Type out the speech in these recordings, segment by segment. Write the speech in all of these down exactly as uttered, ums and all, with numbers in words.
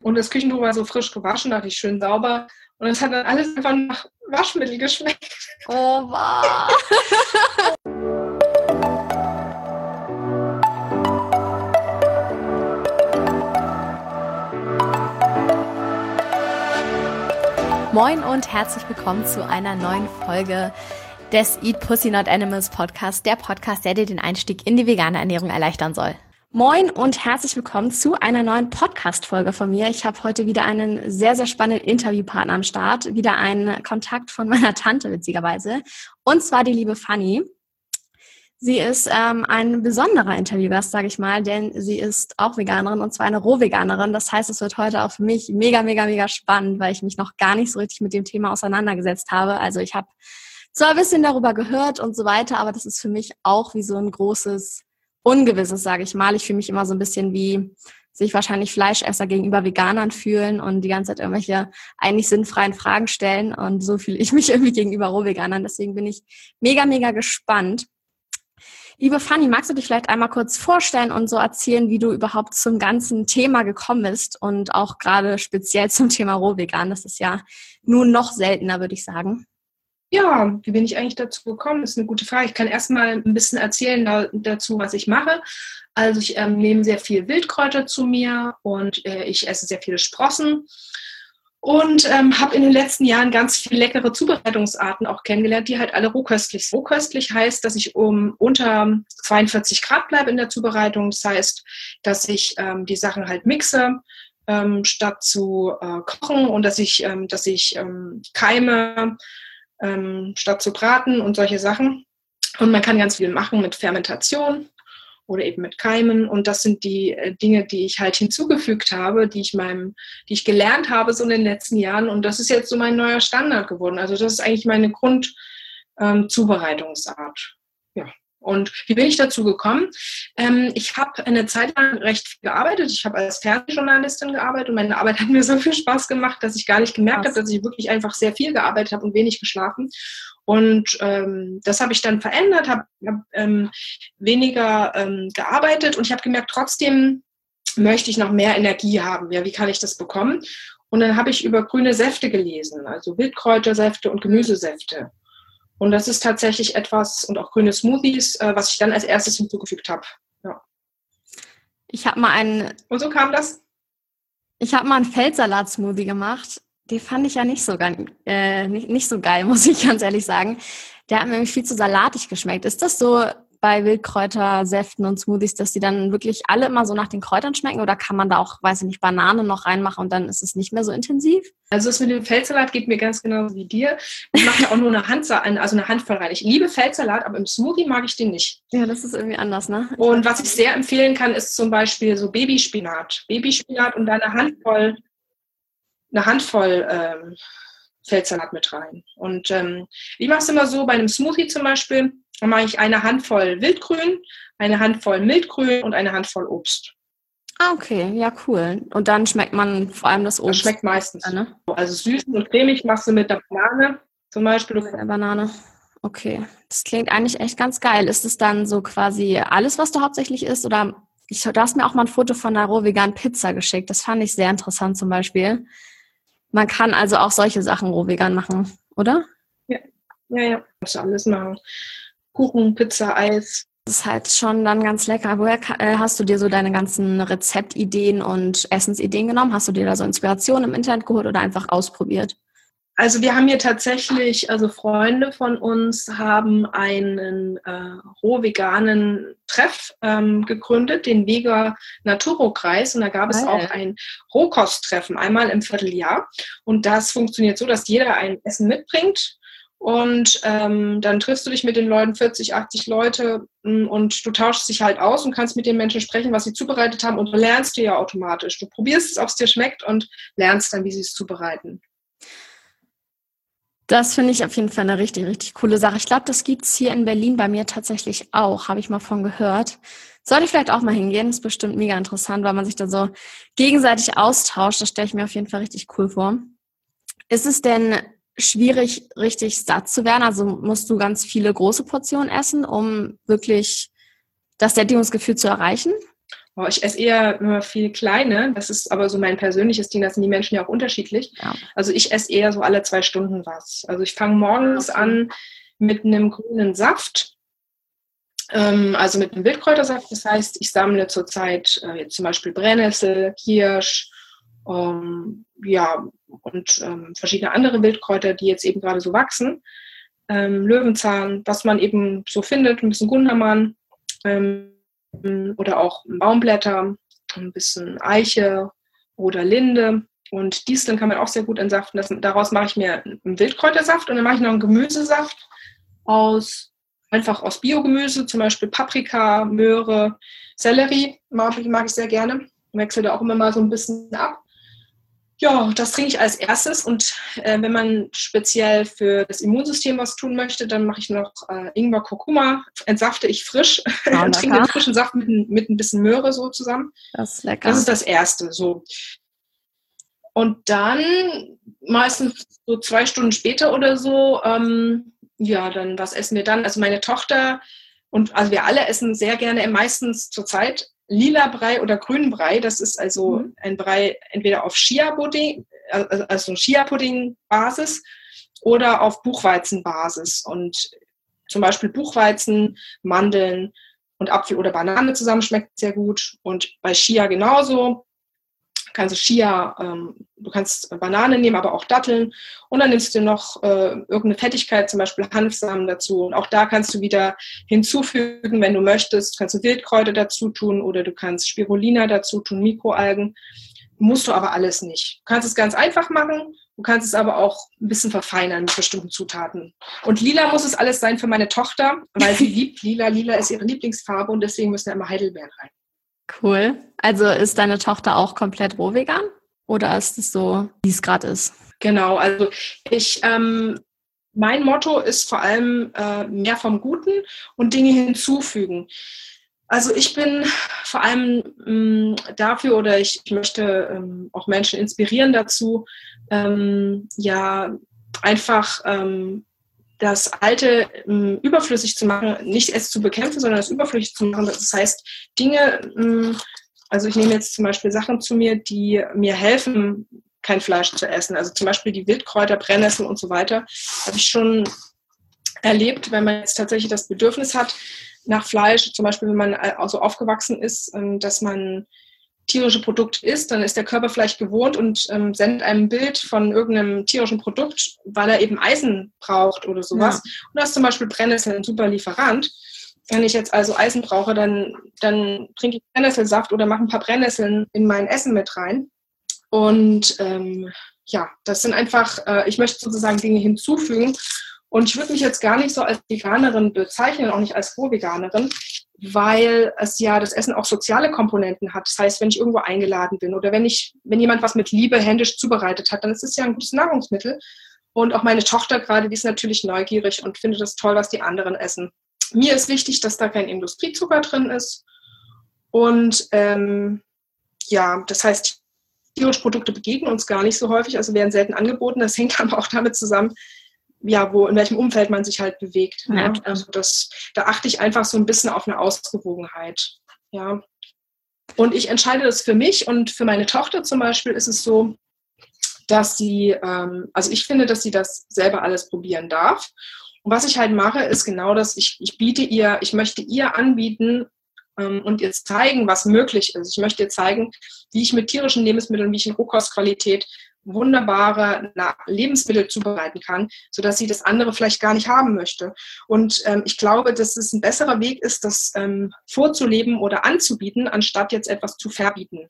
Und das Küchentuch war so frisch gewaschen, dachte ich, schön sauber. Und es hat dann alles einfach nach Waschmittel geschmeckt. Oh, wow. Moin und herzlich willkommen zu einer neuen Folge des Eat Pussy Not Animals Podcast, der Podcast, der dir den Einstieg in die vegane Ernährung erleichtern soll. Moin und herzlich willkommen zu einer neuen Podcast-Folge von mir. Ich habe heute wieder einen sehr, sehr spannenden Interviewpartner am Start. Wieder einen Kontakt von meiner Tante, witzigerweise. Und zwar die liebe Fanny. Sie ist ähm, ein besonderer Interviewgast, sage ich mal, denn sie ist auch Veganerin und zwar eine Rohveganerin. Das heißt, es wird heute auch für mich mega, mega, mega spannend, weil ich mich noch gar nicht so richtig mit dem Thema auseinandergesetzt habe. Also ich habe zwar ein bisschen darüber gehört und so weiter, aber das ist für mich auch wie so ein großes Ungewisses, sage ich mal. Ich fühle mich immer so ein bisschen wie sich wahrscheinlich Fleischesser gegenüber Veganern fühlen und die ganze Zeit irgendwelche eigentlich sinnfreien Fragen stellen. Und so fühle ich mich irgendwie gegenüber Rohveganern. Deswegen bin ich mega, mega gespannt. Liebe Fanny, magst du dich vielleicht einmal kurz vorstellen und so erzählen, wie du überhaupt zum ganzen Thema gekommen bist und auch gerade speziell zum Thema Rohvegan? Das ist ja nun noch seltener, würde ich sagen. Ja, wie bin ich eigentlich dazu gekommen? Das ist eine gute Frage. Ich kann erstmal ein bisschen erzählen da, dazu, was ich mache. Also ich ähm, nehme sehr viel Wildkräuter zu mir und äh, ich esse sehr viele Sprossen. Und ähm, habe in den letzten Jahren ganz viele leckere Zubereitungsarten auch kennengelernt, die halt alle rohköstlich sind. Rohköstlich heißt, dass ich um unter zweiundvierzig Grad bleibe in der Zubereitung. Das heißt, dass ich ähm, die Sachen halt mixe, ähm, statt zu äh, kochen und dass ich, ähm, dass ich ähm, keime, ähm, statt zu braten und solche Sachen. Und man kann ganz viel machen mit Fermentation oder eben mit Keimen. Und das sind die äh, Dinge, die ich halt hinzugefügt habe, die ich meinem, die ich gelernt habe so in den letzten Jahren. Und das ist jetzt so mein neuer Standard geworden. Also das ist eigentlich meine Grundzubereitungsart. Ähm, ja. Und wie bin ich dazu gekommen? Ähm, ich habe eine Zeit lang recht viel gearbeitet. Ich habe als Fernsehjournalistin gearbeitet und meine Arbeit hat mir so viel Spaß gemacht, dass ich gar nicht gemerkt habe, dass ich wirklich einfach sehr viel gearbeitet habe und wenig geschlafen. Und ähm, das habe ich dann verändert, habe hab, ähm, weniger ähm, gearbeitet und ich habe gemerkt, trotzdem möchte ich noch mehr Energie haben. Ja, wie kann ich das bekommen? Und dann habe ich über grüne Säfte gelesen, also Wildkräutersäfte und Gemüsesäfte. Und das ist tatsächlich etwas, und auch grüne Smoothies, äh, was ich dann als erstes hinzugefügt habe. Ja. Ich habe mal einen. Und so kam das? Ich habe mal einen Feldsalat-Smoothie gemacht. Den fand ich ja nicht so, äh, nicht, nicht so geil, muss ich ganz ehrlich sagen. Der hat mir nämlich viel zu salatig geschmeckt. Ist das so bei Wildkräutersäften und Smoothies, dass die dann wirklich alle immer so nach den Kräutern schmecken? Oder kann man da auch, weiß ich nicht, Banane noch reinmachen und dann ist es nicht mehr so intensiv? Also das mit dem Feldsalat geht mir ganz genauso wie dir. Ich mache ja auch nur eine Handsalat, also eine Handvoll rein. Ich liebe Feldsalat, aber im Smoothie mag ich den nicht. Ja, das ist irgendwie anders, ne? Ich und was ich sehr empfehlen kann, ist zum Beispiel so Babyspinat. Babyspinat und dann eine Handvoll eine Handvoll ähm, Feldsalat mit rein. Und ähm, ich mache es immer so, bei einem Smoothie zum Beispiel, dann mache ich eine Handvoll Wildgrün, eine Handvoll Mildgrün und eine Handvoll Obst. Ah, okay, ja, cool. Und dann schmeckt man vor allem das Obst. Das schmeckt meistens. Ne? Also süß und cremig machst du mit der Banane zum Beispiel. Mit der Banane. Okay, das klingt eigentlich echt ganz geil. Ist es dann so quasi alles, was du hauptsächlich isst? Oder ich, du hast mir auch mal ein Foto von einer rohveganen Pizza geschickt. Das fand ich sehr interessant zum Beispiel. Man kann also auch solche Sachen rohvegan machen, oder? Ja, ja, ja. Kannst du alles machen. Kuchen, Pizza, Eis. Das ist halt schon dann ganz lecker. Woher äh, hast du dir so deine ganzen Rezeptideen und Essensideen genommen? Hast du dir da so Inspirationen im Internet geholt oder einfach ausprobiert? Also wir haben hier tatsächlich, also Freunde von uns haben einen äh, rohveganen Treff ähm, gegründet, den Vega Naturo-Kreis. Und da gab es Geil. auch ein Rohkosttreffen, einmal im Vierteljahr. Und das funktioniert so, dass jeder ein Essen mitbringt. Und ähm, dann triffst du dich mit den Leuten, vierzig, achtzig Leute, und du tauschst dich halt aus und kannst mit den Menschen sprechen, was sie zubereitet haben. Und du lernst dir ja automatisch. Du probierst es, ob es dir schmeckt und lernst dann, wie sie es zubereiten. Das finde ich auf jeden Fall eine richtig, richtig coole Sache. Ich glaube, das gibt es hier in Berlin bei mir tatsächlich auch, habe ich mal von gehört. Sollte ich vielleicht auch mal hingehen, ist bestimmt mega interessant, weil man sich da so gegenseitig austauscht. Das stelle ich mir auf jeden Fall richtig cool vor. Ist es denn schwierig, richtig satt zu werden? Also musst du ganz viele große Portionen essen, um wirklich das Sättigungsgefühl zu erreichen? Oh, ich esse eher immer viel Kleine. Das ist aber so mein persönliches Ding. Das sind die Menschen ja auch unterschiedlich. Ja. Also ich esse eher so alle zwei Stunden was. Also ich fange morgens Okay. an mit einem grünen Saft, ähm, also mit einem Wildkräutersaft. Das heißt, ich sammle zurzeit äh, jetzt zum Beispiel Brennnessel, Kirsch, ähm, ja, und ähm, verschiedene andere Wildkräuter, die jetzt eben gerade so wachsen. Ähm, Löwenzahn, was man eben so findet, ein bisschen Gundermann, ähm, oder auch Baumblätter, ein bisschen Eiche oder Linde. Und Disteln kann man auch sehr gut entsaften. Das, daraus mache ich mir einen Wildkräutersaft und dann mache ich noch einen Gemüsesaft aus, einfach aus Biogemüse, zum Beispiel Paprika, Möhre, Sellerie, mag ich, mag ich sehr gerne. Wechsle da auch immer mal so ein bisschen ab. Ja, das trinke ich als erstes und äh, wenn man speziell für das Immunsystem was tun möchte, dann mache ich noch äh, Ingwer, Kurkuma, entsafte ich frisch, Oh, trinke den frischen Saft mit, mit ein bisschen Möhre so zusammen. Das ist lecker. Das ist das Erste. So. Und dann meistens so zwei Stunden später oder so, ähm, ja, dann was essen wir dann? Also meine Tochter und also wir alle essen sehr gerne meistens zurzeit lila Brei oder grünen Brei. Das ist also mhm. ein Brei entweder auf Chia-Pudding, also Chia-Pudding-Basis oder auf Buchweizen-Basis. Und zum Beispiel Buchweizen, Mandeln und Apfel oder Banane zusammen schmeckt sehr gut. Und bei Chia genauso. Kannst du Chia, ähm, du kannst Banane nehmen, aber auch Datteln. Und dann nimmst du noch äh, irgendeine Fettigkeit, zum Beispiel Hanfsamen dazu. Und auch da kannst du wieder hinzufügen, wenn du möchtest. Kannst du Wildkräuter dazu tun oder du kannst Spirulina dazu tun, Mikroalgen. Musst du aber alles nicht. Du kannst es ganz einfach machen. Du kannst es aber auch ein bisschen verfeinern mit bestimmten Zutaten. Und lila muss es alles sein für meine Tochter, weil sie liebt lila. Lila ist ihre Lieblingsfarbe und deswegen müssen da immer Heidelbeeren rein. Cool. Also ist deine Tochter auch komplett roh vegan? Oder ist es so, wie es gerade ist? Genau, also ich, ähm, mein Motto ist vor allem äh, mehr vom Guten und Dinge hinzufügen. Also ich bin vor allem ähm, dafür oder ich, ich möchte ähm, auch Menschen inspirieren dazu, ähm, ja einfach ähm, das Alte ähm, überflüssig zu machen, nicht es zu bekämpfen, sondern es überflüssig zu machen. Das heißt, Dinge, ähm, also ich nehme jetzt zum Beispiel Sachen zu mir, die mir helfen, kein Fleisch zu essen. Also zum Beispiel die Wildkräuter, Brennnessel und so weiter, habe ich schon erlebt, wenn man jetzt tatsächlich das Bedürfnis hat nach Fleisch, zum Beispiel wenn man also aufgewachsen ist, ähm, dass man tierische Produkte isst, dann ist der Körper vielleicht gewohnt und ähm, sendet einem ein Bild von irgendeinem tierischen Produkt, weil er eben Eisen braucht oder sowas. Ja. Und das ist zum Beispiel Brennnessel ein super Lieferant. Wenn ich jetzt also Eisen brauche, dann, dann trinke ich Brennnesselsaft oder mache ein paar Brennnesseln in mein Essen mit rein. Und ähm, ja, das sind einfach, äh, ich möchte sozusagen Dinge hinzufügen. Und ich würde mich jetzt gar nicht so als Veganerin bezeichnen, auch nicht als Rohveganerin, weil es ja das Essen auch soziale Komponenten hat. Das heißt, wenn ich irgendwo eingeladen bin oder wenn ich, wenn jemand was mit Liebe händisch zubereitet hat, dann ist es ja ein gutes Nahrungsmittel. Und auch meine Tochter gerade, die ist natürlich neugierig und findet es toll, was die anderen essen. Mir ist wichtig, dass da kein Industriezucker drin ist. Und ähm, ja, das heißt, tierische Produkte begegnen uns gar nicht so häufig, also werden selten angeboten. Das hängt aber auch damit zusammen, ja, wo, in welchem Umfeld man sich halt bewegt. Ja, ne? Also das, da achte ich einfach so ein bisschen auf eine Ausgewogenheit. Ja. Und ich entscheide das für mich und für meine Tochter zum Beispiel ist es so, dass sie, ähm, also ich finde, dass sie das selber alles probieren darf. Und was ich halt mache, ist genau das, ich, ich biete ihr, ich möchte ihr anbieten ähm, und ihr zeigen, was möglich ist. Ich möchte ihr zeigen, wie ich mit tierischen Lebensmitteln, wie ich in Rohkostqualität wunderbare Lebensmittel zubereiten kann, sodass sie das andere vielleicht gar nicht haben möchte. Und ähm, ich glaube, dass es ein besserer Weg ist, das ähm, vorzuleben oder anzubieten, anstatt jetzt etwas zu verbieten.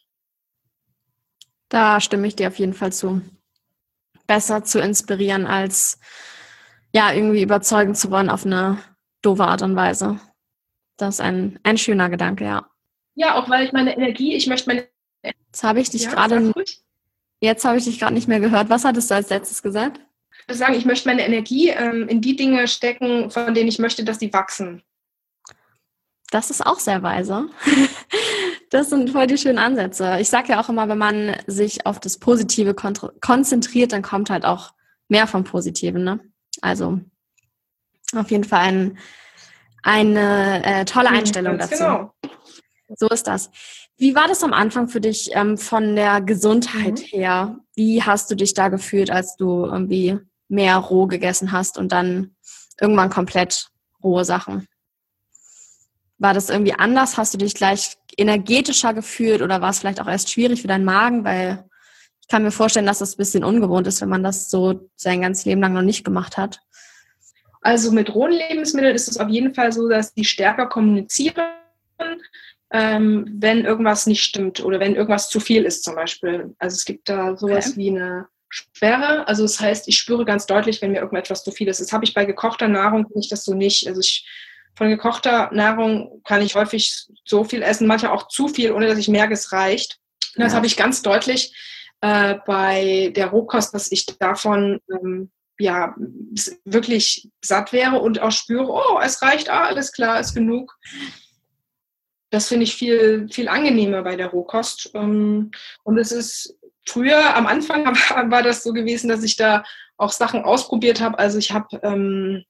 Da stimme ich dir auf jeden Fall zu. Besser zu inspirieren, als ja irgendwie überzeugen zu wollen auf eine doofe Art und Weise. Das ist ein, ein schöner Gedanke, ja. Ja, auch weil ich meine Energie, ich möchte meine... Jetzt habe ich dich ja, gerade... Jetzt habe ich dich gerade nicht mehr gehört. Was hattest du als letztes gesagt? Ich würde sagen, ich möchte meine Energie ähm, in die Dinge stecken, von denen ich möchte, dass sie wachsen. Das ist auch sehr weise. Das sind voll die schönen Ansätze. Ich sage ja auch immer, wenn man sich auf das Positive kon- konzentriert, dann kommt halt auch mehr vom Positiven. Ne? Also auf jeden Fall ein, eine äh, tolle Einstellung dazu. Genau. So ist das. Wie war das am Anfang für dich ähm, von der Gesundheit Mhm. her? Wie hast du dich da gefühlt, als du irgendwie mehr roh gegessen hast und dann irgendwann komplett rohe Sachen? War das irgendwie anders? Hast du dich gleich energetischer gefühlt oder war es vielleicht auch erst schwierig für deinen Magen? Weil ich kann mir vorstellen, dass das ein bisschen ungewohnt ist, wenn man das so sein ganzes Leben lang noch nicht gemacht hat. Also mit rohen Lebensmitteln ist es auf jeden Fall so, dass die stärker kommunizieren, ähm, wenn irgendwas nicht stimmt oder wenn irgendwas zu viel ist zum Beispiel. Also es gibt da sowas Okay. wie eine Sperre. Also das heißt, ich spüre ganz deutlich, wenn mir irgendetwas zu viel ist. Das habe ich bei gekochter Nahrung nicht, das so nicht. Also ich von gekochter Nahrung kann ich häufig so viel essen, manchmal auch zu viel, ohne dass ich merke, es reicht. Und das Ja. habe ich ganz deutlich äh, bei der Rohkost, dass ich davon ähm, ja wirklich satt wäre und auch spüre, oh, es reicht, ah, alles klar, ist genug. Das finde ich viel, viel angenehmer bei der Rohkost. Und es ist früher, am Anfang war das so gewesen, dass ich da auch Sachen ausprobiert habe. Also ich habe ähm,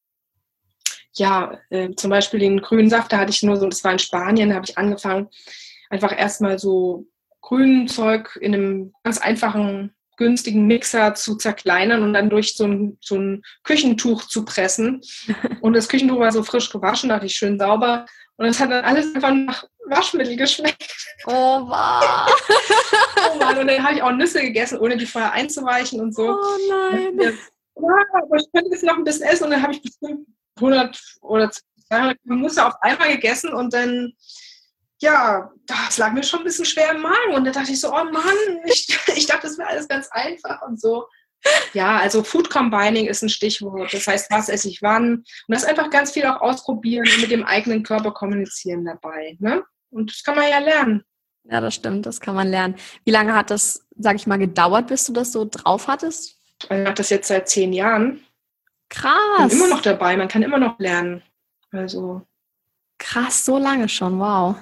ja äh, zum Beispiel den grünen Saft, da hatte ich nur so, das war in Spanien, da habe ich angefangen, einfach erstmal so grünen Zeug in einem ganz einfachen, günstigen Mixer zu zerkleinern und dann durch so ein, so ein Küchentuch zu pressen. Und das Küchentuch war so frisch gewaschen, dachte ich, schön sauber. Und es hat dann alles einfach nach Waschmittel geschmeckt. Oh, wow. Oh Mann, und dann habe ich auch Nüsse gegessen, ohne die vorher einzuweichen und so. Oh nein. Ja, aber ich könnte jetzt noch ein bisschen essen und dann habe ich bestimmt hundert oder zweihundert Nüsse auf einmal gegessen und dann, ja, das lag mir schon ein bisschen schwer im Magen. Und da dachte ich so, oh Mann, ich, ich dachte, das wäre alles ganz einfach und so. Ja, also Food Combining ist ein Stichwort. Das heißt, was esse ich wann? Und das einfach ganz viel auch ausprobieren und mit dem eigenen Körper kommunizieren dabei. Ne? Und das kann man ja lernen. Ja, das stimmt, das kann man lernen. Wie lange hat das, sag ich mal, gedauert, bis du das so drauf hattest? Ich mache das jetzt seit zehn Jahren. Krass. Ich bin immer noch dabei, man kann immer noch lernen. Also krass, so lange schon, wow.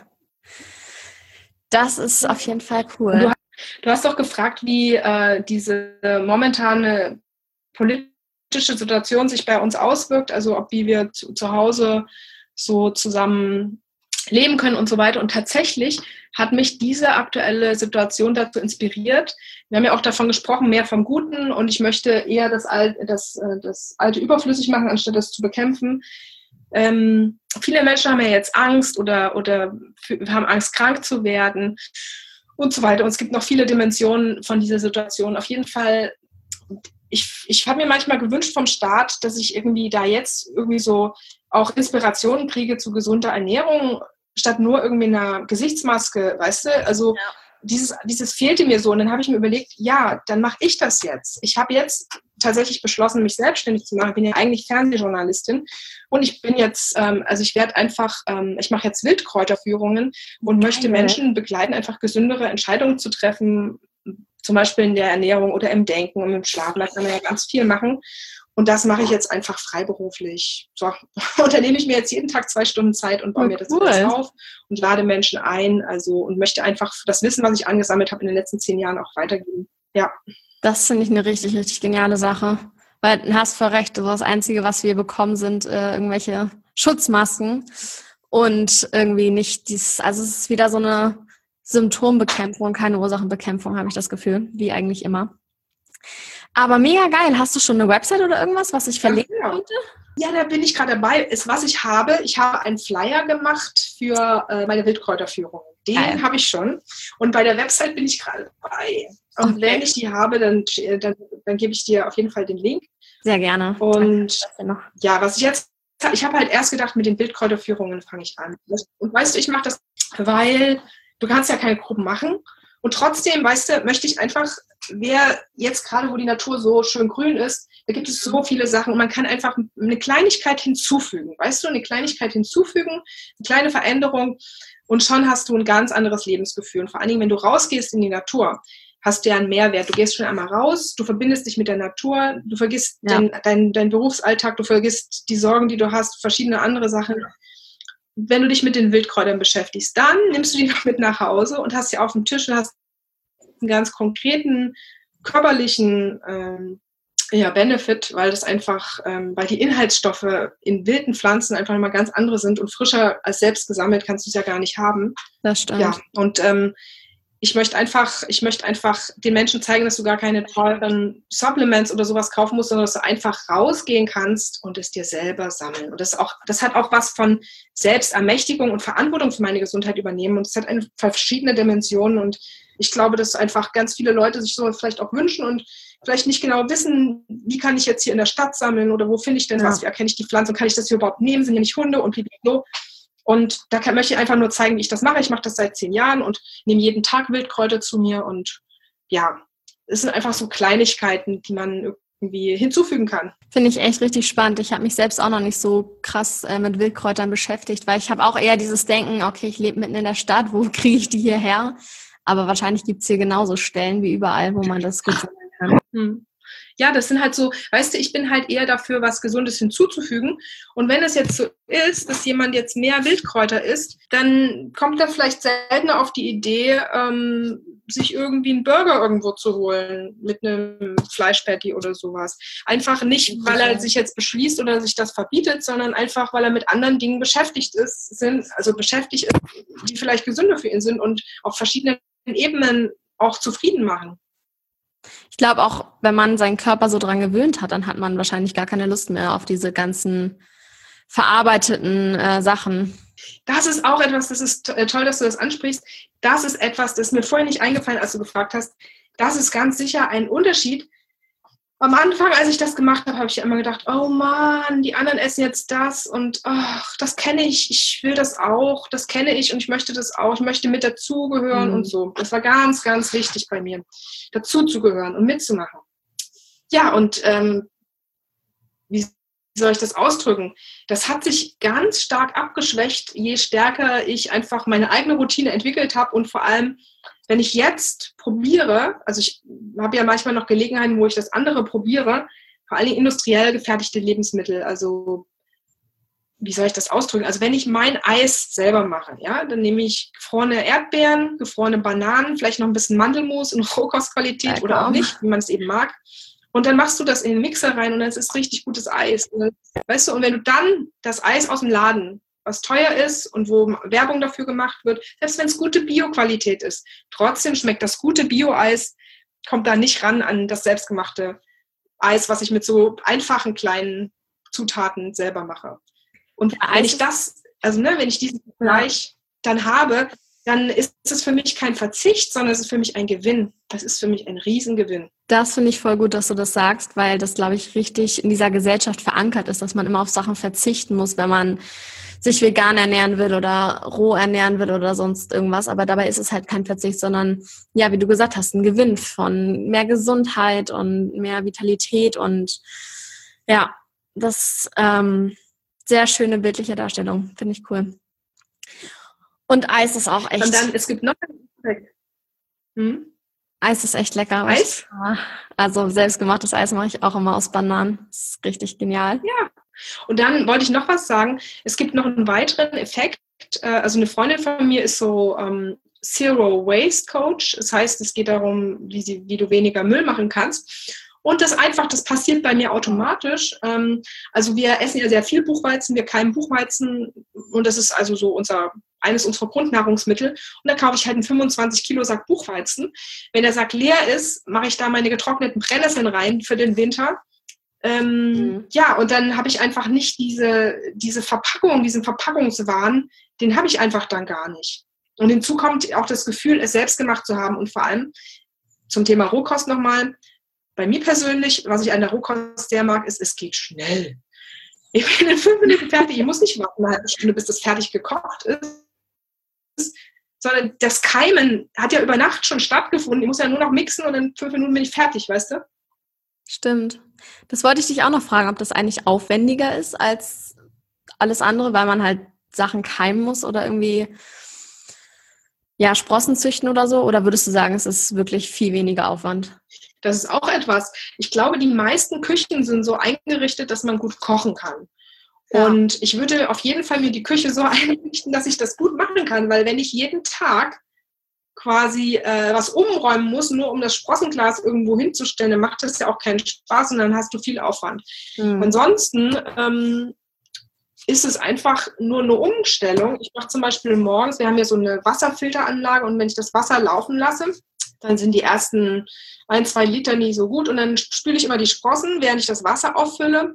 Das ist auf jeden Fall cool. Du, du hast doch gefragt, wie äh, diese momentane politische Situation sich bei uns auswirkt, also ob wie wir zu, zu Hause so zusammen leben können und so weiter. Und tatsächlich hat mich diese aktuelle Situation dazu inspiriert. Wir haben ja auch davon gesprochen, mehr vom Guten, und ich möchte eher das, Al- das, das Alte überflüssig machen, anstatt das zu bekämpfen. Ähm, viele Menschen haben ja jetzt Angst oder, oder haben Angst, krank zu werden und so weiter. Und es gibt noch viele Dimensionen von dieser Situation. Auf jeden Fall, ich, ich habe mir manchmal gewünscht vom Staat, dass ich irgendwie da jetzt irgendwie so auch Inspirationen kriege zu gesunder Ernährung, statt nur irgendwie einer Gesichtsmaske, weißt du? Also ja. dieses, dieses fehlte mir so. Und dann habe ich mir überlegt, ja, dann mache ich das jetzt. Ich habe jetzt tatsächlich beschlossen, mich selbstständig zu machen. Ich bin ja eigentlich Fernsehjournalistin und ich bin jetzt, ähm, also ich werde einfach, ähm, ich mache jetzt Wildkräuterführungen und okay. möchte Menschen begleiten, einfach gesündere Entscheidungen zu treffen, zum Beispiel in der Ernährung oder im Denken und im Schlafen. Da kann man ja ganz viel machen. Und das mache ich jetzt einfach freiberuflich. So, und da nehme ich mir jetzt jeden Tag zwei Stunden Zeit und baue oh, mir das cool. alles auf und lade Menschen ein. Also und möchte einfach das Wissen, was ich angesammelt habe in den letzten zehn Jahren, auch weitergeben. Ja. Das finde ich eine richtig, richtig geniale Sache. Weil du hast voll recht, das Einzige, was wir bekommen, sind äh, irgendwelche Schutzmasken und irgendwie nicht dieses, also es ist wieder so eine Symptombekämpfung, keine Ursachenbekämpfung, habe ich das Gefühl, wie eigentlich immer. Aber mega geil. Hast du schon eine Website oder irgendwas, was ich verlinken ja, könnte? Ja, da bin ich gerade dabei. Ist, was ich habe, ich habe einen Flyer gemacht für äh, meine Wildkräuterführung. Den habe ich schon. Und bei der Website bin ich gerade dabei. Und okay. wenn ich die habe, dann, dann, dann gebe ich dir auf jeden Fall den Link. Sehr gerne. Und ja, was ich jetzt, ich habe halt erst gedacht, mit den Wildkräuterführungen fange ich an. Und weißt du, ich mache das, weil du kannst ja keine Gruppen machen. Und trotzdem, weißt du, möchte ich einfach, wer jetzt gerade, wo die Natur so schön grün ist, da gibt es so viele Sachen und man kann einfach eine Kleinigkeit hinzufügen, weißt du, eine Kleinigkeit hinzufügen, eine kleine Veränderung und schon hast du ein ganz anderes Lebensgefühl. Und vor allen Dingen, wenn du rausgehst in die Natur, hast du ja einen Mehrwert. Du gehst schon einmal raus, du verbindest dich mit der Natur, du vergisst ja. deinen dein, dein Berufsalltag, du vergisst die Sorgen, die du hast, verschiedene andere Sachen. Wenn du dich mit den Wildkräutern beschäftigst, dann nimmst du die noch mit nach Hause und hast sie auf dem Tisch und hast einen ganz konkreten, körperlichen ähm, Ja, Benefit, weil das einfach, ähm, weil die Inhaltsstoffe in wilden Pflanzen einfach mal ganz andere sind und frischer als selbst gesammelt kannst du es ja gar nicht haben. Das stimmt. Ja, und ähm, ich möchte einfach, ich möchte einfach den Menschen zeigen, dass du gar keine teuren Supplements oder sowas kaufen musst, sondern dass du einfach rausgehen kannst und es dir selber sammeln. Und das ist auch, das hat auch was von Selbstermächtigung und Verantwortung für meine Gesundheit übernehmen. Und es hat eine, verschiedene Dimensionen. Und ich glaube, dass einfach ganz viele Leute sich so vielleicht auch wünschen und vielleicht nicht genau wissen, wie kann ich jetzt hier in der Stadt sammeln oder wo finde ich denn Ja. was, wie erkenne ich die Pflanze und kann ich das hier überhaupt nehmen, sind ja nicht Hunde und wie so. Und da kann, möchte ich einfach nur zeigen, wie ich das mache. Ich mache das seit zehn Jahren und nehme jeden Tag Wildkräuter zu mir. Und ja, es sind einfach so Kleinigkeiten, die man irgendwie hinzufügen kann. Finde ich echt richtig spannend. Ich habe mich selbst auch noch nicht so krass äh, mit Wildkräutern beschäftigt, weil ich habe auch eher dieses Denken, okay, ich lebe mitten in der Stadt, wo kriege ich die hierher? Aber wahrscheinlich gibt es hier genauso Stellen wie überall, wo man das gut sammeln kann. Hm. Ja, das sind halt so, weißt du, ich bin halt eher dafür, was Gesundes hinzuzufügen. Und wenn es jetzt so ist, dass jemand jetzt mehr Wildkräuter isst, dann kommt er vielleicht seltener auf die Idee, ähm, sich irgendwie einen Burger irgendwo zu holen mit einem Fleischpatty oder sowas. Einfach nicht, weil er sich jetzt beschließt oder sich das verbietet, sondern einfach, weil er mit anderen Dingen beschäftigt ist, sind, also beschäftigt ist, die vielleicht gesünder für ihn sind und auf verschiedenen Ebenen auch zufrieden machen. Ich glaube auch, wenn man seinen Körper so dran gewöhnt hat, dann hat man wahrscheinlich gar keine Lust mehr auf diese ganzen verarbeiteten äh, Sachen. Das ist auch etwas, das ist toll, dass du das ansprichst. Das ist etwas, das ist mir vorher nicht eingefallen, als du gefragt hast. Das ist ganz sicher ein Unterschied. Am Anfang, als ich das gemacht habe, habe ich immer gedacht, oh Mann, die anderen essen jetzt das und ach, das kenne ich, ich will das auch, das kenne ich und ich möchte das auch, ich möchte mit dazugehören mhm. und so. Das war ganz, ganz wichtig bei mir, dazuzugehören und mitzumachen. Ja, und ähm, wie soll ich das ausdrücken? Das hat sich ganz stark abgeschwächt, je stärker ich einfach meine eigene Routine entwickelt habe und vor allem, wenn ich jetzt probiere, also ich habe ja manchmal noch Gelegenheiten, wo ich das andere probiere, vor allem industriell gefertigte Lebensmittel, also wie soll ich das ausdrücken? Also wenn ich mein Eis selber mache, ja, dann nehme ich gefrorene Erdbeeren, gefrorene Bananen, vielleicht noch ein bisschen Mandelmus in Rohkostqualität ja, oder auch nicht, wie man es eben mag. Und dann machst du das in den Mixer rein und dann ist es richtig gutes Eis. Weißt du, und wenn du dann das Eis aus dem Laden, was teuer ist und wo Werbung dafür gemacht wird, selbst wenn es gute Bio-Qualität ist, trotzdem schmeckt das gute Bio-Eis, kommt da nicht ran an das selbstgemachte Eis, was ich mit so einfachen kleinen Zutaten selber mache. Und ja, wenn ich das, also ne, wenn ich diesen Vergleich dann habe, dann ist es für mich kein Verzicht, sondern es ist für mich ein Gewinn. Das ist für mich ein Riesengewinn. Das finde ich voll gut, dass du das sagst, weil das, glaube ich, richtig in dieser Gesellschaft verankert ist, dass man immer auf Sachen verzichten muss, wenn man sich vegan ernähren will oder roh ernähren will oder sonst irgendwas. Aber dabei ist es halt kein Verzicht, sondern, ja, wie du gesagt hast, ein Gewinn von mehr Gesundheit und mehr Vitalität und ja, das ähm, sehr schöne bildliche Darstellung. Finde ich cool. Und Eis ist auch echt... Und dann, es gibt noch ein hm? Eis ist echt lecker. Eis? Ich, also selbstgemachtes Eis mache ich auch immer aus Bananen. Das ist richtig genial. Ja. Und dann wollte ich noch was sagen. Es gibt noch einen weiteren Effekt. Also eine Freundin von mir ist so ähm, Zero Waste Coach. Das heißt, es geht darum, wie, sie, wie du weniger Müll machen kannst. Und das einfach, das passiert bei mir automatisch. Ähm, also wir essen ja sehr viel Buchweizen, wir keimen Buchweizen und das ist also so unser eines unserer Grundnahrungsmittel. Und da kaufe ich halt einen fünfundzwanzig Kilo Sack Buchweizen. Wenn der Sack leer ist, mache ich da meine getrockneten Brennnesseln rein für den Winter. Ähm, mhm. Ja, und dann habe ich einfach nicht diese, diese Verpackung, diesen Verpackungswahn, den habe ich einfach dann gar nicht. Und hinzu kommt auch das Gefühl, es selbst gemacht zu haben. Und vor allem zum Thema Rohkost nochmal. Bei mir persönlich, was ich an der Rohkost sehr mag, ist, es geht schnell. Ich bin in fünf Minuten fertig. Ich muss nicht warten eine halbe Stunde, bis das fertig gekocht ist. Sondern das Keimen hat ja über Nacht schon stattgefunden. Ich muss ja nur noch mixen und in fünf Minuten bin ich fertig, weißt du? Stimmt. Das wollte ich dich auch noch fragen, ob das eigentlich aufwendiger ist als alles andere, weil man halt Sachen keimen muss oder irgendwie ja, Sprossen züchten oder so? Oder würdest du sagen, es ist wirklich viel weniger Aufwand? Das ist auch etwas. Ich glaube, die meisten Küchen sind so eingerichtet, dass man gut kochen kann. Ja. Und ich würde auf jeden Fall mir die Küche so einrichten, dass ich das gut machen kann, weil wenn ich jeden Tag quasi äh, was umräumen muss, nur um das Sprossenglas irgendwo hinzustellen, dann macht das ja auch keinen Spaß und dann hast du viel Aufwand. Mhm. Ansonsten ähm, ist es einfach nur eine Umstellung. Ich mache zum Beispiel morgens, wir haben ja so eine Wasserfilteranlage und wenn ich das Wasser laufen lasse, dann sind die ersten ein, zwei Liter nie so gut und dann spüle ich immer die Sprossen, während ich das Wasser auffülle.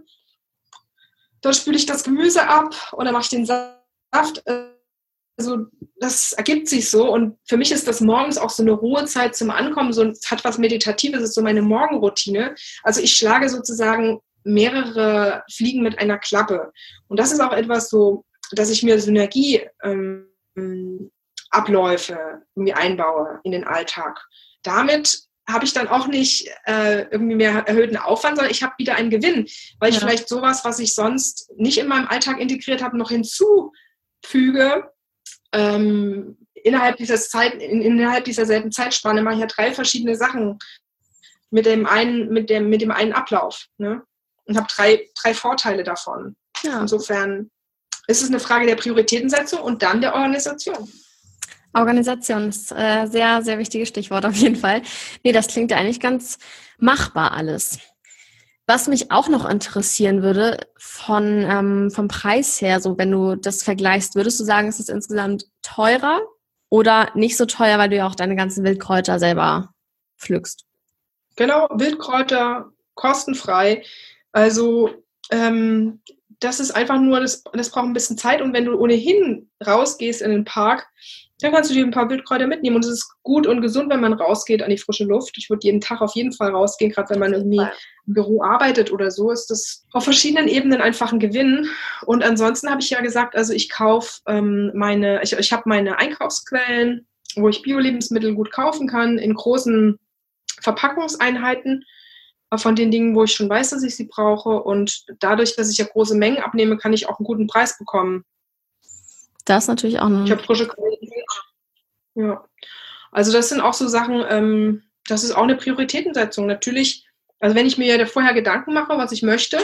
Dann spüle ich das Gemüse ab und dann mache ich den Saft. Also das ergibt sich so und für mich ist das morgens auch so eine Ruhezeit zum Ankommen, so, es hat was Meditatives, das ist so meine Morgenroutine. Also ich schlage sozusagen mehrere Fliegen mit einer Klappe und das ist auch etwas so, dass ich mir Synergieabläufe ähm, irgendwie einbaue in den Alltag. Damit habe ich dann auch nicht äh, irgendwie mehr erhöhten Aufwand, sondern ich habe wieder einen Gewinn, weil ich ja. vielleicht sowas, was ich sonst nicht in meinem Alltag integriert habe, noch hinzufüge. Ähm, innerhalb dieser Zeit, in, innerhalb dieser selben Zeitspanne mache ich ja drei verschiedene Sachen mit dem einen, mit dem, mit dem einen Ablauf, ne? Und habe drei, drei Vorteile davon. Ja. Insofern ist es eine Frage der Prioritätensetzung und dann der Organisation. Organisation ist ein äh, sehr, sehr wichtiges Stichwort auf jeden Fall. Nee, das klingt ja eigentlich ganz machbar alles. Was mich auch noch interessieren würde, von ähm, vom Preis her, so wenn du das vergleichst, würdest du sagen, ist es insgesamt teurer oder nicht so teuer, weil du ja auch deine ganzen Wildkräuter selber pflückst? Genau, Wildkräuter kostenfrei. Also ähm, das ist einfach nur, das, das braucht ein bisschen Zeit und wenn du ohnehin rausgehst in den Park, dann kannst du dir ein paar Wildkräuter mitnehmen und es ist gut und gesund, wenn man rausgeht an die frische Luft. Ich würde jeden Tag auf jeden Fall rausgehen, gerade wenn man irgendwie im Büro arbeitet oder so, ist das auf verschiedenen Ebenen einfach ein Gewinn. Und ansonsten habe ich ja gesagt, also ich kaufe ähm, meine, ich, ich habe meine Einkaufsquellen, wo ich Bio-Lebensmittel gut kaufen kann, in großen Verpackungseinheiten von den Dingen, wo ich schon weiß, dass ich sie brauche. Und dadurch, dass ich ja große Mengen abnehme, kann ich auch einen guten Preis bekommen. Das ist natürlich auch ein... Ich habe frische Qualität. Ja. Also das sind auch so Sachen, ähm, das ist auch eine Prioritätensetzung. Natürlich, also wenn ich mir ja vorher Gedanken mache, was ich möchte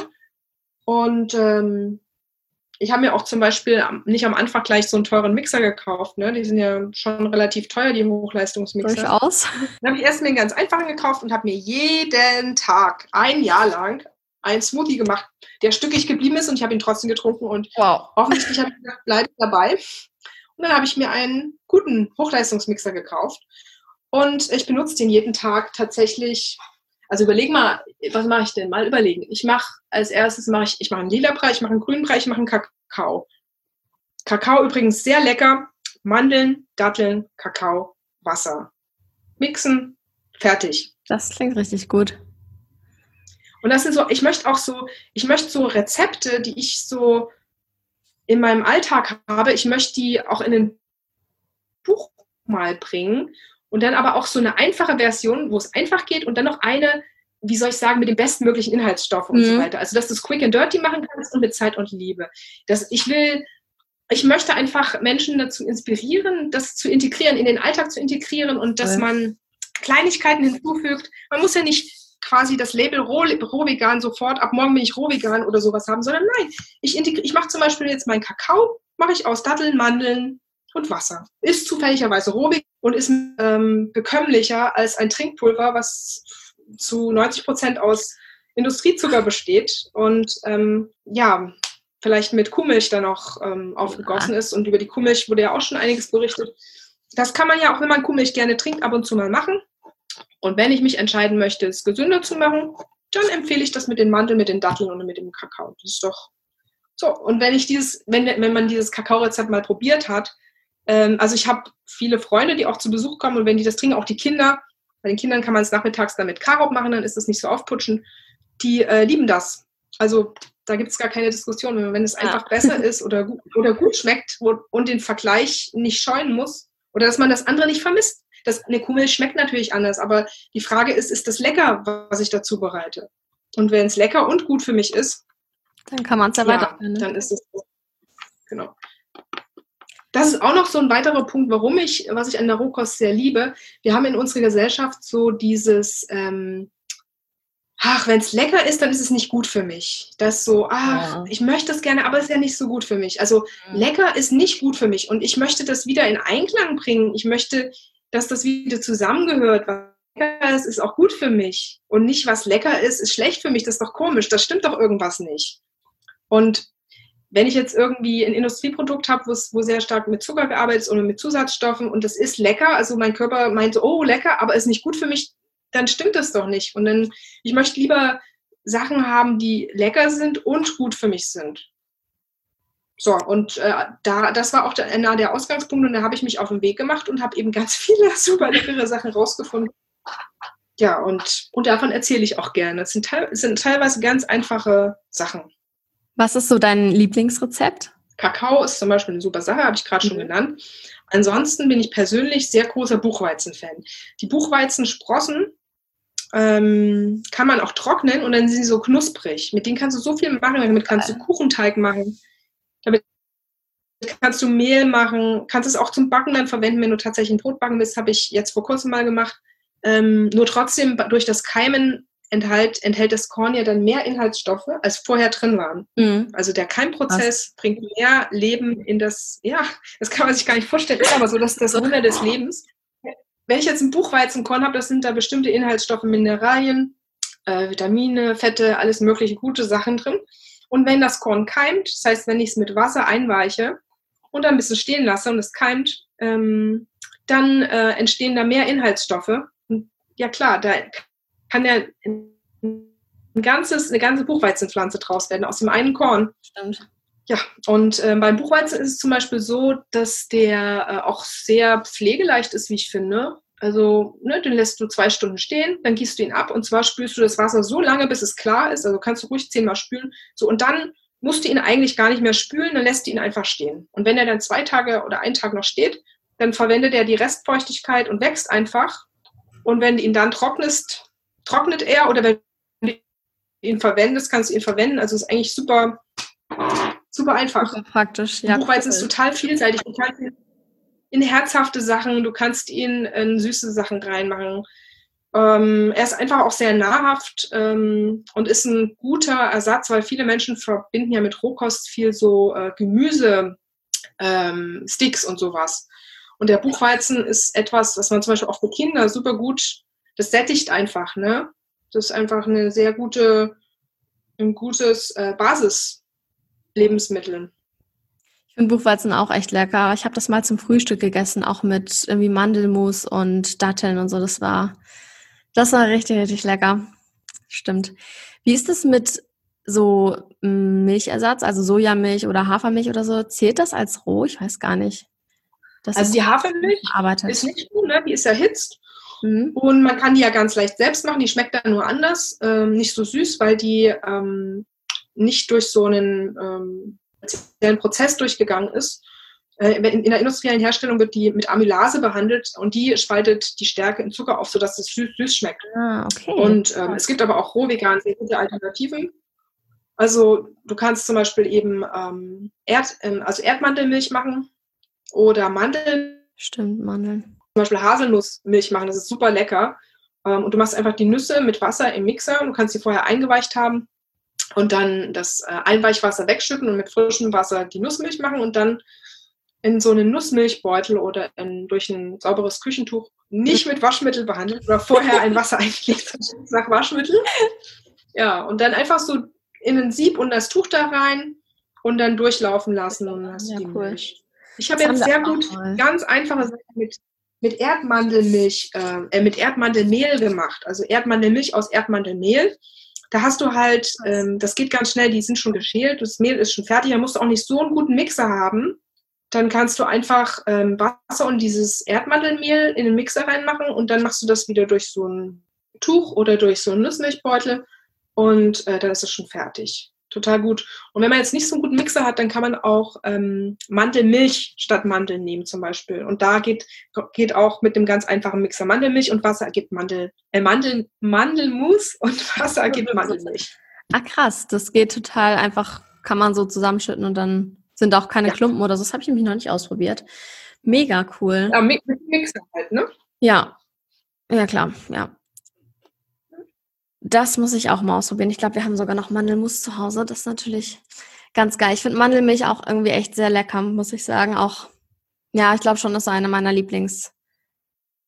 und ähm, ich habe mir auch zum Beispiel nicht am Anfang gleich so einen teuren Mixer gekauft, ne? Die sind ja schon relativ teuer, die Hochleistungsmixer. Durchaus. Dann habe ich erst mir einen ganz einfachen gekauft und habe mir jeden Tag, ein Jahr lang, einen Smoothie gemacht, der stückig geblieben ist und ich habe ihn trotzdem getrunken und wow. Offensichtlich habe ich gesagt, bleib dabei. Und dann habe ich mir einen guten Hochleistungsmixer gekauft und ich benutze den jeden Tag tatsächlich. Also überleg mal, was mache ich denn? Mal überlegen. Ich mache als erstes mache ich, ich mache einen lila Brei, ich mache einen grünen Brei, ich mache einen Kakao. Kakao übrigens sehr lecker. Mandeln, Datteln, Kakao, Wasser. Mixen, fertig. Das klingt richtig gut. Und das sind so, ich möchte auch so, ich möchte so Rezepte, die ich so in meinem Alltag habe, ich möchte die auch in ein Buch mal bringen und dann aber auch so eine einfache Version, wo es einfach geht und dann noch eine, wie soll ich sagen, mit den bestmöglichen Inhaltsstoffen mhm. und so weiter. Also, dass du es quick and dirty machen kannst und mit Zeit und Liebe. Das, ich will, ich möchte einfach Menschen dazu inspirieren, das zu integrieren, in den Alltag zu integrieren und dass man Kleinigkeiten hinzufügt. Man muss ja nicht quasi das Label roh, rohvegan sofort, ab morgen bin ich rohvegan oder sowas haben, sondern nein, ich, ich mache zum Beispiel jetzt meinen Kakao, mache ich aus Datteln, Mandeln und Wasser. Ist zufälligerweise rohvegan und ist ähm, bekömmlicher als ein Trinkpulver, was zu neunzig Prozent aus Industriezucker besteht und ähm, ja, vielleicht mit Kuhmilch dann noch ähm, aufgegossen ist und über die Kuhmilch wurde ja auch schon einiges berichtet. Das kann man ja auch, wenn man Kuhmilch gerne trinkt, ab und zu mal machen. Und wenn ich mich entscheiden möchte, es gesünder zu machen, dann empfehle ich das mit den Mandeln, mit den Datteln und mit dem Kakao. Das ist doch so. Und wenn ich dieses, wenn, wenn man dieses Kakaorezept mal probiert hat, ähm, also ich habe viele Freunde, die auch zu Besuch kommen und wenn die das trinken, auch die Kinder, bei den Kindern kann man es nachmittags dann mit Karob machen, dann ist es nicht so aufputschen, die äh, lieben das. Also da gibt es gar keine Diskussion. Wenn es einfach ja. besser ist oder, oder gut schmeckt wo, und den Vergleich nicht scheuen muss oder dass man das andere nicht vermisst. Das, eine Kuhmilch schmeckt natürlich anders, aber die Frage ist, ist das lecker, was ich dazu bereite? Und wenn es lecker und gut für mich ist, dann kann man es ja, ja weiterführen. Ne? Dann ist es so. Genau. Das ist auch noch so ein weiterer Punkt, warum ich, was ich an der Rohkost sehr liebe. Wir haben in unserer Gesellschaft so dieses, ähm, ach, wenn es lecker ist, dann ist es nicht gut für mich. Das ist so, ach, ja. ich möchte es gerne, aber es ist ja nicht so gut für mich. Also mhm. lecker ist nicht gut für mich und ich möchte das wieder in Einklang bringen. Ich möchte dass das wieder zusammengehört. Was lecker ist, ist auch gut für mich. Und nicht, was lecker ist, ist schlecht für mich. Das ist doch komisch. Das stimmt doch irgendwas nicht. Und wenn ich jetzt irgendwie ein Industrieprodukt habe, wo sehr stark mit Zucker gearbeitet ist oder mit Zusatzstoffen und das ist lecker, also mein Körper meint so, oh, lecker, aber ist nicht gut für mich, dann stimmt das doch nicht. Und dann, ich möchte lieber Sachen haben, die lecker sind und gut für mich sind. So, und äh, da, das war auch der, na, der Ausgangspunkt und da habe ich mich auf den Weg gemacht und habe eben ganz viele super leckere Sachen rausgefunden. Ja, und, und davon erzähle ich auch gerne. Es sind, te- es sind teilweise ganz einfache Sachen. Was ist so dein Lieblingsrezept? Kakao ist zum Beispiel eine super Sache, habe ich gerade schon genannt. Ansonsten bin ich persönlich sehr großer Buchweizen-Fan. Die Buchweizensprossen ähm, kann man auch trocknen und dann sind sie so knusprig. Mit denen kannst du so viel machen. Damit kannst du Kuchenteig machen. Damit kannst du Mehl machen. Kannst es auch zum Backen dann verwenden, wenn du tatsächlich ein Brot backen willst. Habe ich jetzt vor kurzem mal gemacht. Ähm, nur trotzdem durch das Keimen Enthalt, enthält das Korn ja dann mehr Inhaltsstoffe, als vorher drin waren. Mhm. Also der Keimprozess Was? bringt mehr Leben in das, ja, das kann man sich gar nicht vorstellen, ist aber so, dass das Wunder des Lebens. Wenn ich jetzt ein Buchweizenkorn habe, das sind da bestimmte Inhaltsstoffe, Mineralien, äh, Vitamine, Fette, alles mögliche gute Sachen drin. Und wenn das Korn keimt, das heißt, wenn ich es mit Wasser einweiche und dann ein bisschen stehen lasse und es keimt, ähm, dann äh, entstehen da mehr Inhaltsstoffe. Und ja klar, da kann ja ein ganzes, eine ganze Buchweizenpflanze draus werden, aus dem einen Korn. Stimmt. Ja, und äh, beim Buchweizen ist es zum Beispiel so, dass der äh, auch sehr pflegeleicht ist, wie ich finde. Also, ne, den lässt du zwei Stunden stehen, dann gießt du ihn ab und zwar spülst du das Wasser so lange, bis es klar ist. Also kannst du ruhig zehnmal spülen. So, und dann musst du ihn eigentlich gar nicht mehr spülen, dann lässt du ihn einfach stehen. Und wenn er dann zwei Tage oder einen Tag noch steht, dann verwendet er die Restfeuchtigkeit und wächst einfach. Und wenn du ihn dann trocknest, trocknet er oder wenn du ihn verwendest, kannst du ihn verwenden. Also ist eigentlich super, super einfach. Super praktisch, ja. Buchweizen ist total vielseitig. Du kannst ihn in herzhafte Sachen, du kannst ihn in süße Sachen reinmachen. Ähm, er ist einfach auch sehr nahrhaft ähm, und ist ein guter Ersatz, weil viele Menschen verbinden ja mit Rohkost viel so äh, Gemüse, ähm, Sticks und sowas. Und der Buchweizen ist etwas, was man zum Beispiel auch für Kinder super gut, das sättigt einfach, ne? Das ist einfach eine sehr gute, ein gutes äh, Basis-Lebensmittel. Ich finde Buchweizen auch echt lecker. Ich habe das mal zum Frühstück gegessen, auch mit irgendwie Mandelmus und Datteln und so. Das war, das war richtig, richtig lecker. Stimmt. Wie ist es mit so Milchersatz, also Sojamilch oder Hafermilch oder so? Zählt das als roh? Ich weiß gar nicht. Das also die Hafermilch ist nicht roh, ne? Die ist erhitzt. Mhm. Und man kann die ja ganz leicht selbst machen. Die schmeckt dann nur anders, ähm, nicht so süß, weil die ähm, nicht durch so einen ähm, Prozess durchgegangen ist. Äh, in, in der industriellen Herstellung wird die mit Amylase behandelt und die spaltet die Stärke in Zucker auf, sodass es süß, süß schmeckt. Ah, okay. Und ähm, es gibt aber auch roh vegan sehr gute Alternativen. Also du kannst zum Beispiel eben ähm, Erd, ähm, also Erdmandelmilch machen oder Mandeln. Stimmt, Mandeln. Zum Beispiel Haselnussmilch machen, das ist super lecker. Ähm, und du machst einfach die Nüsse mit Wasser im Mixer. Du kannst sie vorher eingeweicht haben und dann das äh, Einweichwasser wegschütten und mit frischem Wasser die Nussmilch machen und dann in so einen Nussmilchbeutel oder in, durch ein sauberes Küchentuch nicht mit Waschmittel behandelt oder vorher ein Wasser eingelegt nach Waschmittel. Ja, und dann einfach so in ein Sieb und das Tuch da rein und dann durchlaufen lassen und dann hast du ja, die cool. Milch. Ich habe jetzt sehr gut mal. ganz einfache Sachen mit, mit Erdmandelmilch, äh, mit Erdmandelmehl gemacht. Also Erdmandelmilch aus Erdmandelmehl. Da hast du halt, ähm, das geht ganz schnell, die sind schon geschält, das Mehl ist schon fertig, da musst du auch nicht so einen guten Mixer haben. Dann kannst du einfach ähm, Wasser und dieses Erdmandelmehl in den Mixer reinmachen und dann machst du das wieder durch so ein Tuch oder durch so einen Nussmilchbeutel und äh, dann ist es schon fertig. Total gut. Und wenn man jetzt nicht so einen guten Mixer hat, dann kann man auch ähm, Mandelmilch statt Mandeln nehmen zum Beispiel. Und da geht, geht auch mit dem ganz einfachen Mixer Mandelmilch und Wasser ergibt Mandel, äh, Mandel, Mandelmus und Wasser ergibt Mandelmilch. Ach krass, das geht total einfach, kann man so zusammenschütten und dann sind auch keine ja. Klumpen oder so. Das habe ich nämlich noch nicht ausprobiert. Mega cool. Ja, mit Mixer halt, ne? Ja, ja klar, ja. Das muss ich auch mal ausprobieren. Ich glaube, wir haben sogar noch Mandelmus zu Hause. Das ist natürlich ganz geil. Ich finde Mandelmilch auch irgendwie echt sehr lecker, muss ich sagen. Auch, ja, ich glaube schon, das ist eine meiner Lieblings,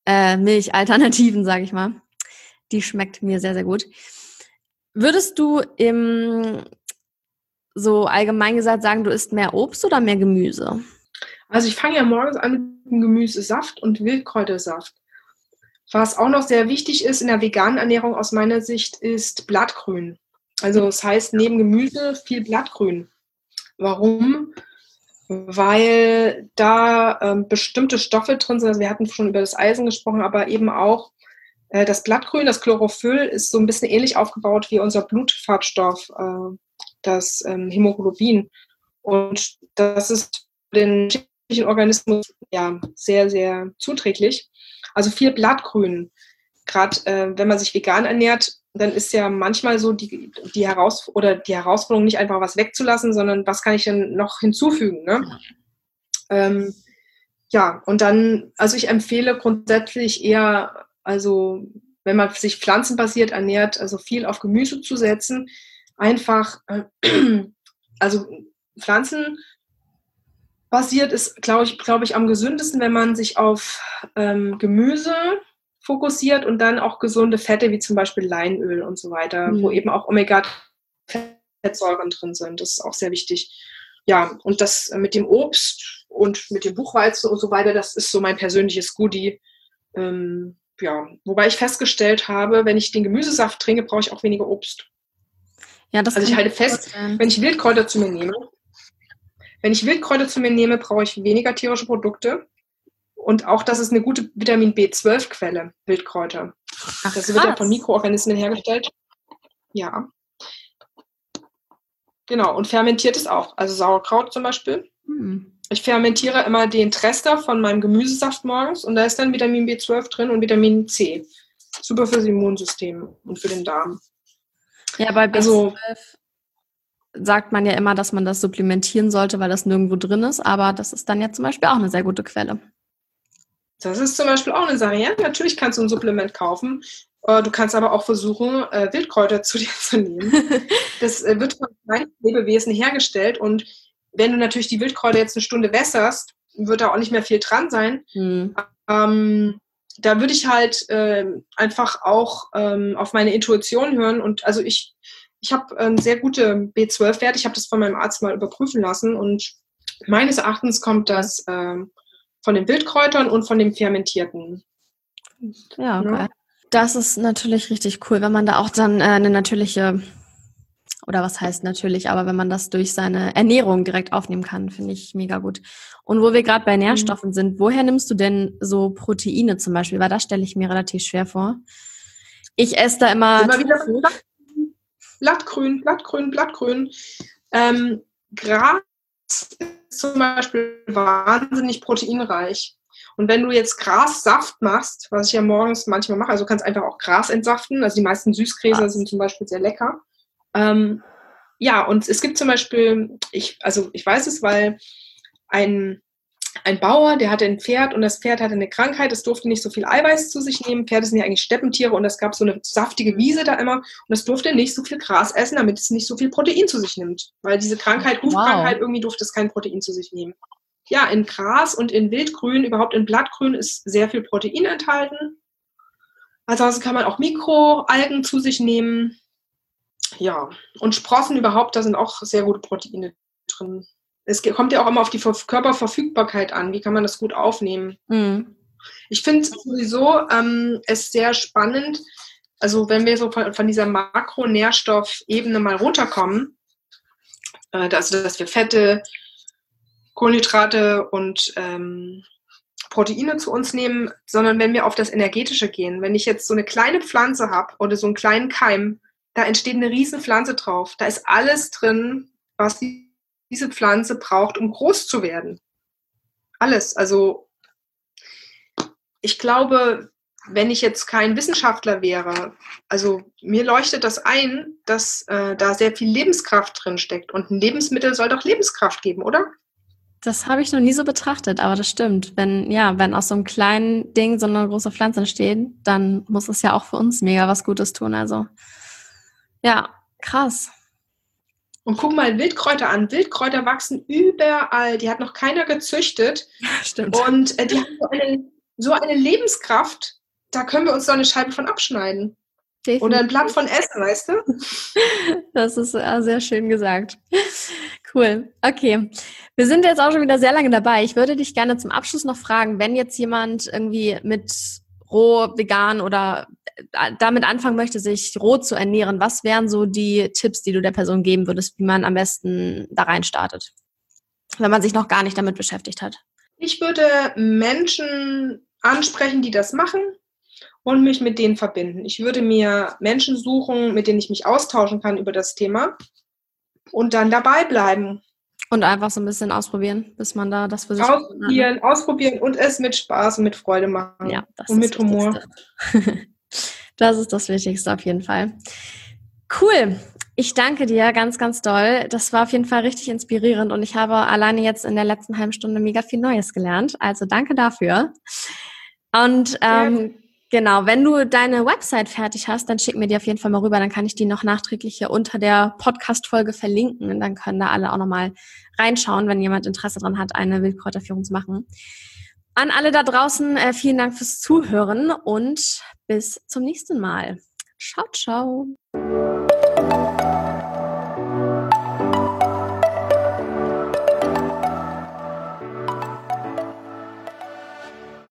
äh, Milchalternativen, sage ich mal. Die schmeckt mir sehr, sehr gut. Würdest du im, so allgemein gesagt sagen, du isst mehr Obst oder mehr Gemüse? Also ich fange ja morgens an mit Gemüsesaft und Wildkräutersaft. Was auch noch sehr wichtig ist in der veganen Ernährung aus meiner Sicht, ist Blattgrün. Also das heißt neben Gemüse viel Blattgrün. Warum? Weil da ähm, bestimmte Stoffe drin sind. Also wir hatten schon über das Eisen gesprochen, aber eben auch äh, das Blattgrün, das Chlorophyll, ist so ein bisschen ähnlich aufgebaut wie unser Blutfarbstoff, äh, das ähm, Hämoglobin. Und das ist für den menschlichen Organismus ja sehr, sehr zuträglich. Also viel Blattgrün. Gerade äh, wenn man sich vegan ernährt, dann ist ja manchmal so die, die, Heraus- oder die Herausforderung, nicht einfach was wegzulassen, sondern was kann ich denn noch hinzufügen, ne? Ähm, ja, und dann, also ich empfehle grundsätzlich eher, also wenn man sich pflanzenbasiert ernährt, also viel auf Gemüse zu setzen, einfach, äh, also pflanzenbasiert ist, glaube ich, glaube ich, am gesündesten, wenn man sich auf ähm, Gemüse fokussiert und dann auch gesunde Fette, wie zum Beispiel Leinöl und so weiter, mhm. wo eben auch Omega-Fettsäuren drin sind. Das ist auch sehr wichtig. Ja, und das mit dem Obst und mit dem Buchweizen und so weiter, das ist so mein persönliches Goodie. Ähm, ja, wobei ich festgestellt habe, wenn ich den Gemüsesaft trinke, brauche ich auch weniger Obst. Ja, das also ich halte fest, vorstellen. wenn ich Wildkräuter zu mir nehme, wenn ich Wildkräuter zu mir nehme, brauche ich weniger tierische Produkte. Und auch, das ist eine gute Vitamin B zwölf Quelle, Wildkräuter. Ach, das wird ja von Mikroorganismen hergestellt. Ja. Genau, und fermentiert es auch. Also Sauerkraut zum Beispiel. Hm. Ich fermentiere immer den Trester von meinem Gemüsesaft morgens und da ist dann Vitamin B zwölf drin und Vitamin C. Super fürs Immunsystem und für den Darm. Ja, bei B zwölf also, sagt man ja immer, dass man das supplementieren sollte, weil das nirgendwo drin ist. Aber das ist dann ja zum Beispiel auch eine sehr gute Quelle. Das ist zum Beispiel auch eine Sache. Ja, natürlich kannst du ein Supplement kaufen. Du kannst aber auch versuchen, Wildkräuter zu dir zu nehmen. Das wird von kleinen Lebewesen hergestellt. Und wenn du natürlich die Wildkräuter jetzt eine Stunde wässerst, wird da auch nicht mehr viel dran sein. Mhm. Ähm, da würde ich halt äh, einfach auch ähm, auf meine Intuition hören. Und also ich, ich habe einen sehr gute B zwölf Wert. Ich habe das von meinem Arzt mal überprüfen lassen. Und meines Erachtens kommt das ähm, von den Wildkräutern und von dem Fermentierten. Ja, okay. Ja. Das ist natürlich richtig cool, wenn man da auch dann äh, eine natürliche, oder was heißt natürlich, aber wenn man das durch seine Ernährung direkt aufnehmen kann, finde ich mega gut. Und wo wir gerade bei Nährstoffen mhm. sind, woher nimmst du denn so Proteine zum Beispiel? Weil das stelle ich mir relativ schwer vor. Ich esse da immer... immer wieder Blattgrün, Blattgrün, Blattgrün. Ähm, Gras ist zum Beispiel wahnsinnig proteinreich. Und wenn du jetzt Grassaft machst, was ich ja morgens manchmal mache, also du kannst einfach auch Gras entsaften, also die meisten Süßgräser was? sind zum Beispiel sehr lecker. Ähm, ja, und es gibt zum Beispiel, ich, also ich weiß es, weil ein, ein Bauer, der hatte ein Pferd und das Pferd hatte eine Krankheit, es durfte nicht so viel Eiweiß zu sich nehmen. Pferde sind ja eigentlich Steppentiere und es gab so eine saftige Wiese da immer und es durfte nicht so viel Gras essen, damit es nicht so viel Protein zu sich nimmt. Weil diese Krankheit, Hufkrankheit, wow. irgendwie durfte es kein Protein zu sich nehmen. Ja, in Gras und in Wildgrün, überhaupt in Blattgrün ist sehr viel Protein enthalten. Ansonsten kann man auch Mikroalgen zu sich nehmen. Ja, und Sprossen überhaupt, da sind auch sehr gute Proteine drin. Es kommt ja auch immer auf die Körperverfügbarkeit an. Wie kann man das gut aufnehmen? Mhm. Ich finde sowieso ähm, es sehr spannend, also wenn wir so von, von dieser Makronährstoffebene mal runterkommen, äh, also dass wir Fette, Kohlenhydrate und ähm, Proteine zu uns nehmen, sondern wenn wir auf das Energetische gehen. Wenn ich jetzt so eine kleine Pflanze habe oder so einen kleinen Keim, da entsteht eine riesen Pflanze drauf. Da ist alles drin, was die, diese Pflanze braucht, um groß zu werden. Alles. Also ich glaube, wenn ich jetzt kein Wissenschaftler wäre, also mir leuchtet das ein, dass äh, da sehr viel Lebenskraft drin steckt. Und ein Lebensmittel soll doch Lebenskraft geben, oder? Das habe ich noch nie so betrachtet, aber das stimmt. Wenn, ja, wenn aus so einem kleinen Ding so eine große Pflanze entsteht, dann muss es ja auch für uns mega was Gutes tun. Also, ja, krass. Und guck mal Wildkräuter an. Wildkräuter wachsen überall. Die hat noch keiner gezüchtet. Stimmt. Und äh, die haben so eine, so eine Lebenskraft, da können wir uns doch eine Scheibe von abschneiden. Definitiv. Oder ein Blatt von essen, weißt du? Das ist äh, sehr schön gesagt. Cool. Okay. Wir sind jetzt auch schon wieder sehr lange dabei. Ich würde dich gerne zum Abschluss noch fragen, wenn jetzt jemand irgendwie mit roh, vegan oder damit anfangen möchte, sich roh zu ernähren, was wären so die Tipps, die du der Person geben würdest, wie man am besten da rein startet, wenn man sich noch gar nicht damit beschäftigt hat? Ich würde Menschen ansprechen, die das machen, und mich mit denen verbinden. Ich würde mir Menschen suchen, mit denen ich mich austauschen kann über das Thema und dann dabei bleiben. Und einfach so ein bisschen ausprobieren, bis man da das für sich... Ausprobieren, ausprobieren und es mit Spaß und mit Freude machen. Ja, das und ist mit Humor. Das ist das Wichtigste auf jeden Fall. Cool. Ich danke dir ganz, ganz doll. Das war auf jeden Fall richtig inspirierend und ich habe alleine jetzt in der letzten halben Stunde mega viel Neues gelernt. Also danke dafür. Und ähm, ja. Genau, wenn du deine Website fertig hast, dann schick mir die auf jeden Fall mal rüber. Dann kann ich die noch nachträglich hier unter der Podcast-Folge verlinken. Und dann können da alle auch nochmal reinschauen, wenn jemand Interesse daran hat, eine Wildkräuterführung zu machen. An alle da draußen, äh, vielen Dank fürs Zuhören und bis zum nächsten Mal. Ciao, ciao.